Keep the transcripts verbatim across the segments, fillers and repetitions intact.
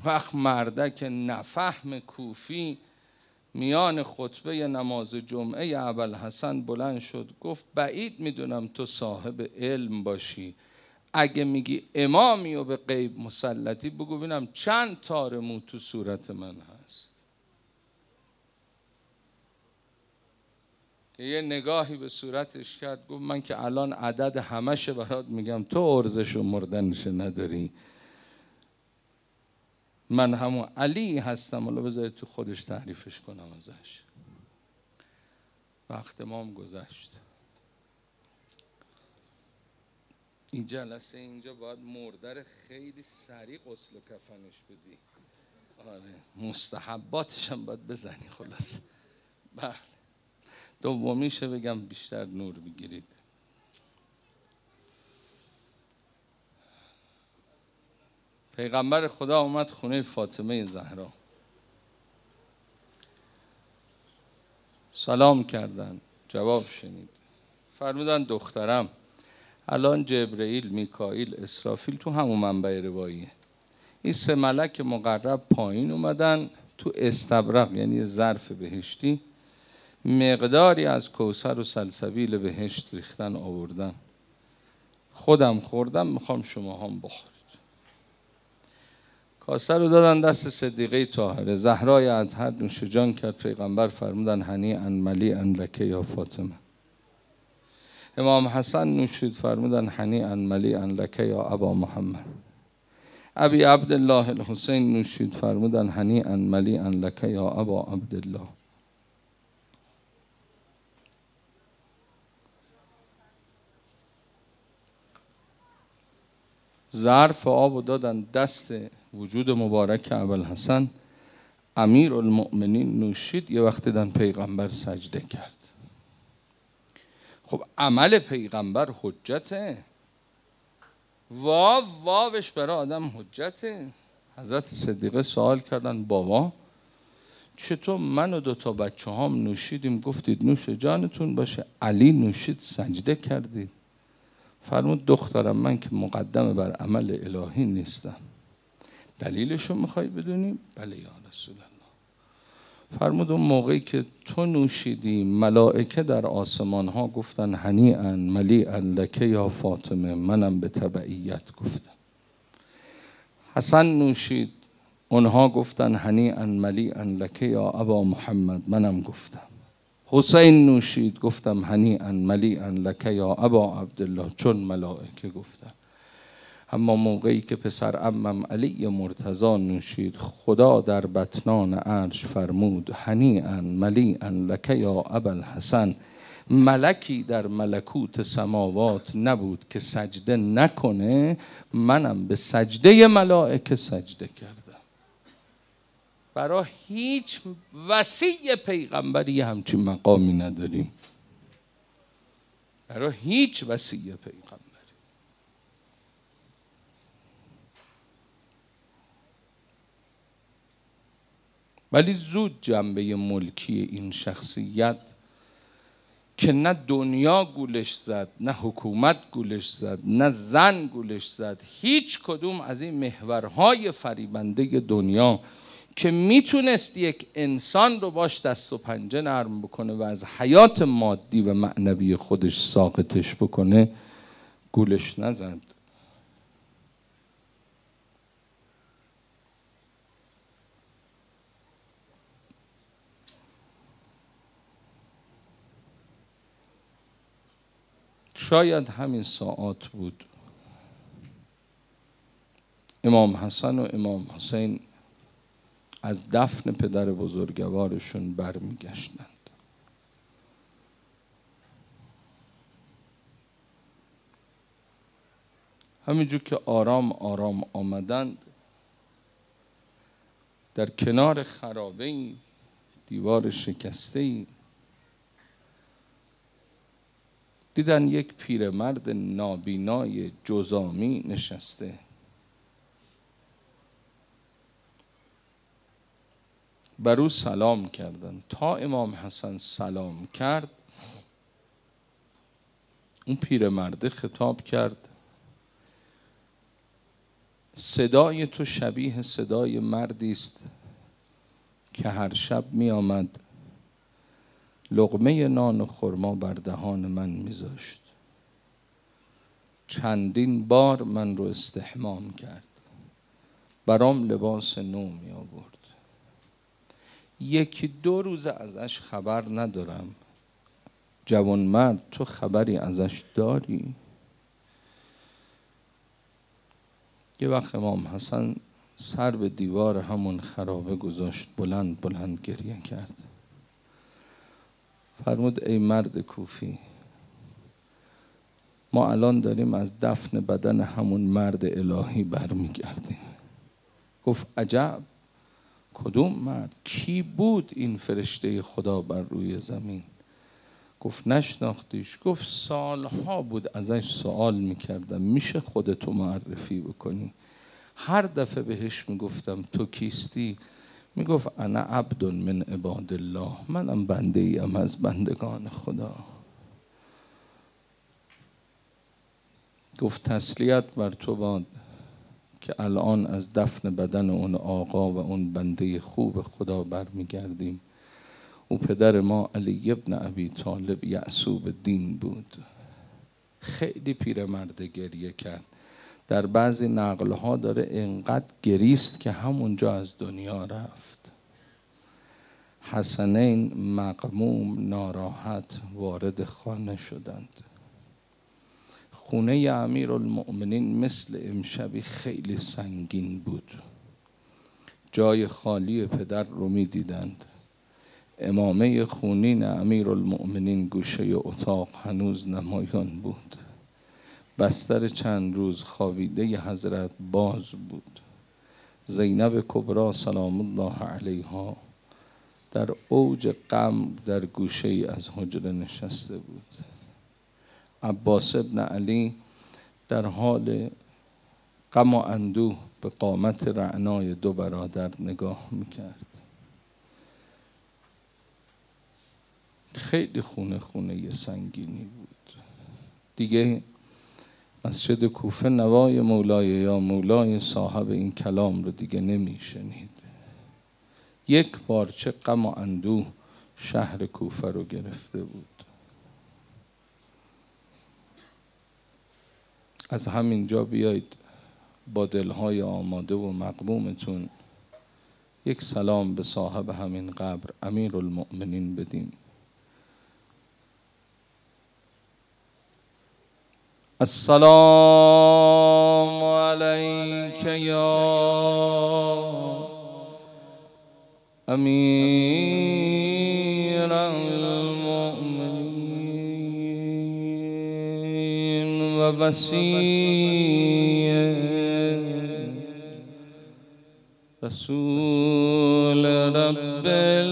وقت مردک نفهم کوفی میان خطبه نماز جمعه ابوالحسن بلند شد گفت بعید میدونم تو صاحب علم باشی، اگه میگی امامی و به غیب مسلطی بگو ببینم چند تار مو تو صورت من هست. یه نگاهی به صورتش کرد گفت من که الان عدد همشه برات میگم، تو ارزش و مردنش نداری. من همون علی هستم. حالا بذارید تو خودش تعریفش کنم ازش. وقت ما هم گذشت. این جلسه اینجا باید مردر خیلی سریع غسل و کفنش بدی. آره مستحباتش هم باید بزنی. خلاص بله دومیشه بگم بیشتر نور بگیرید. پیغمبر خدا اومد خونه فاطمه زهرا، سلام کردن، جواب شنید. فرمودن دخترم الان جبرئیل، میکائیل، اسرافیل تو همون منبع رواییه. این سه ملک مقرب پایین اومدن تو استبرق یعنی ظرف بهشتی مقداری از کوثر و سلسبیل بهشت ریختن آوردن. خودم خوردم، میخوام شما هم بخورید. کاسه رو دادن دست صدیقه طاهره. زهرای اطهر نوش جان کرد. پیغمبر فرمودن هنیئا ملیئا لک یا فاطمه. امام حسن نوشید فرمودن هنیئا ملیئا لک یا ابا محمد. ابی عبدالله الحسین نوشید فرمودن هنیئا ملیئا لک یا ابا عبدالله. ظرف آب دادن دست وجود مبارک ابوالحسن. امیر المؤمنین نوشید. یه وقت دیدن پیغمبر سجده کرد. خب عمل پیغمبر حجته. واو واوش برای آدم حجته. حضرت صدیقه سوال کردن بابا چطور من و دوتا بچه هم نوشیدیم گفتید نوش جانتون باشه، علی نوشید سجده کردید؟ فرمود دخترم من که مقدم بر عمل الهی نیستم. دلیلشو میخوای بدونی؟ بله یا رسول الله. فرمود اون موقعی که تو نوشیدی ملائکه در آسمان ها گفتن هنیئا ملیئا لک یا فاطمه، منم به تبعیت گفتم. حسن نوشید اونها گفتن هنیئا ملیئا لک یا ابا محمد، منم گفتم. حسین نوشید گفتم هنیئا ملیئا لک یا ابا عبدالله، چون ملائکه گفتن. اما موقعی که پسر عمم علی مرتضی نوشید خدا در بطنان عرش فرمود هنیئا ملیئا لک یا ابوالحسن، ملکی در ملکوت سماوات نبود که سجده نکنه، منم به سجده ملائکه سجده کردم. برای هیچ وصی پیغمبری همچین مقامی نداریم. برای هیچ وصی پیغمبری. ولی زود جنبه ملکی این شخصیت که نه دنیا گولش زد، نه حکومت گولش زد، نه زن گولش زد، هیچ کدوم از این محورهای فریبنده دنیا که میتونست یک انسان رو باش دست و پنجه نرم بکنه و از حیات مادی و معنوی خودش ساقطش بکنه گولش نزد. شاید همین ساعات بود امام حسن و امام حسین از دفن پدر بزرگوارشون برمیگشتند. همینجور که آرام آرام آمدند در کنار خرابه‌ای، دیوار شکسته‌ای، دیدن یک پیرمرد نابینای جذامی نشسته. بر او سلام کردند. تا امام حسن سلام کرد اون پیرمرد خطاب کرد صدای تو شبیه صدای مردی است که هر شب می آمد لقمه نان و خرما بر دهان من میذاشت. چندین بار من رو استحمام کرد، برام لباس نو می آورد. یکی دو روز ازش خبر ندارم. جوانمرد تو خبری ازش داری؟ یه وقت امام حسن سر به دیوار همون خرابه گذاشت، بلند بلند گریه کرد. فرمود ای مرد کوفی، ما الان داریم از دفن بدن همون مرد الهی برمیگردیم. گفت عجب، کدوم مرد؟ کی بود این فرشته خدا بر روی زمین؟ گفت نشناختیش؟ گفت سالها بود ازش سوال میکردم، میشه خودتو معرفی بکنی؟ هر دفعه بهش میگفتم تو کیستی؟ میگفت انا عبد من عباد الله، منم بنده ایم از بندگان خدا. گفت تسلیت بر تو باد که الان از دفن بدن اون آقا و اون بنده خوب خدا برمیگردیم. او پدر ما علی ابن ابی طالب یعصوب دین بود. خیلی پیرمرد گریه کرد. در بعضی نقلها داره اینقدر گریست که همونجا از دنیا رفت. حسنین مغموم ناراحت وارد خانه شدند. خونه امیر المؤمنین مثل امشبی خیلی سنگین بود. جای خالی پدر رو می دیدند. امامه خونین امیر المؤمنین گوشه اتاق هنوز نمایان بود. بستر چند روز خوابیده حضرت باز بود. زینب کبری سلام الله علیها در اوج غم در گوشه ای از حجره نشسته بود. عباس ابن علی در حال غم و اندوه به قامت رعنای دو برادر نگاه میکرد. خیلی خونه خونه سنگینی بود. دیگه مسجد کوفه نوای مولای یا مولای صاحب این کلام رو دیگه نمیشنید. یک پارچه غم و اندوه شهر کوفه رو گرفته بود. از همینجا بیایید با دلهای آماده و مغمومتون یک سلام به صاحب همین قبر امیر المؤمنین بدیم. السلام علیک یا امیر المؤمنین و وصی رسول رب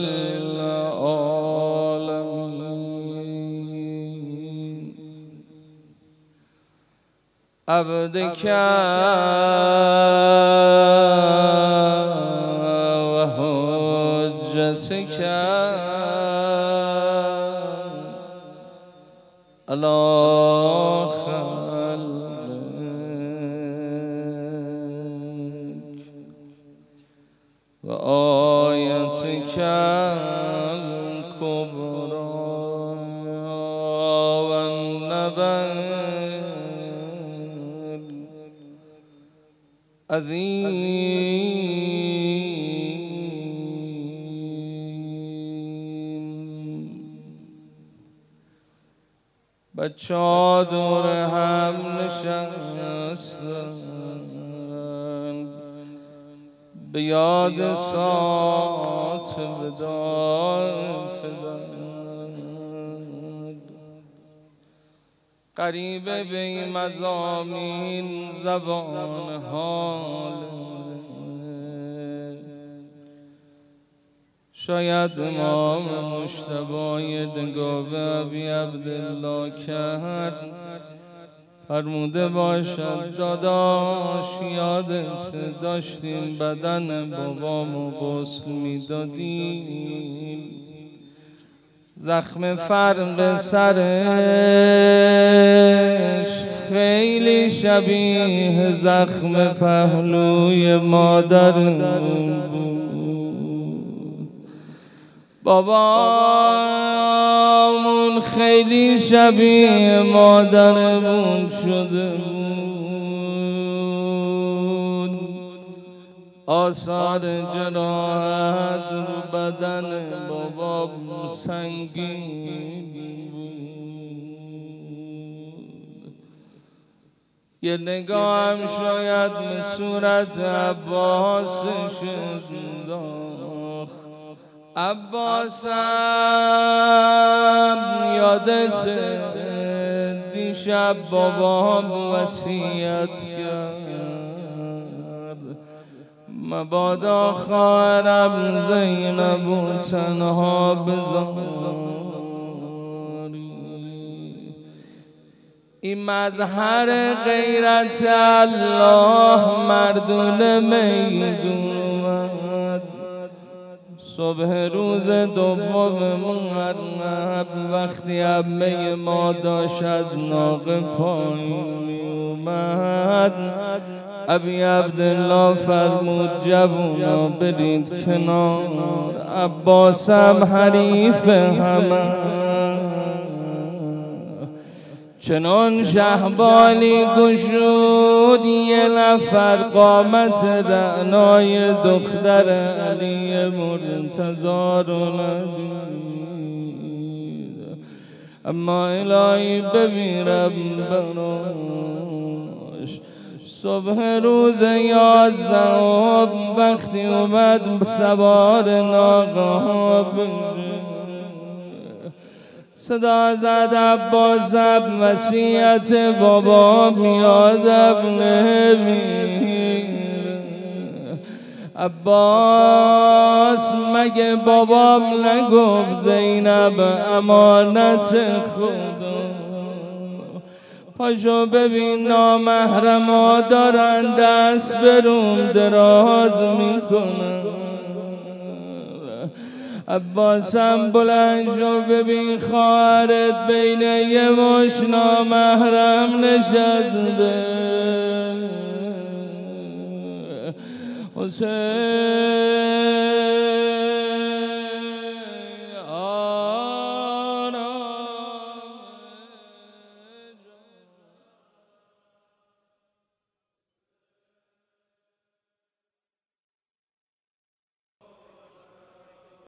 العالمین. عبدک و حجتک علی خلقک و آیتک الکبری و النبأ عظیم. بچه ها دور هم نشستند به یاد ساعت وداع پدر. غریبه به این مضامین زبان حال، شاید امام مجتبی نگاه به ابی عبدالله کرد، فرموده باشد داداش یادت داشتیم بدن بابامو غسل میدادیم، زخم فرق سرش خیلی شبیه زخم پهلوی مادر بابامون خیلی شبیه مادرمون شده بود. آثار جراحت رو بدن بابام سنگین بود. یه نگاه هم شاید به صورت عباسش انداخت. عباسم یادت دیشب بابام وصیت کرد مبادا خواهرم زینب و تنها بذاری. این مظهر غیرت الله مردون میدون صبح روز دوم محرم وقتی عمه ما داشت از ناقه پایین می اومد ابی عبدالله فرمود جوونا برید کنار. عباسم حریف همه چنان شهبالی گشود یه نفر قامت رعنای دختر علی مرتضی رو ندید. اما الهی بمیرم براش. صبح روز یازدهم وقتی اومد سوار ناقه ها صدا زد عباسم وصیت بابا میادم نمیره. عباس مگه بابام نگفت زینب امانت خدا؟ پاشو ببین نامحرما دارن دست بروم دراز میکنن. عباسم بلند شو ببین خواهرت بین یه مش نامحرم نشسته. حسین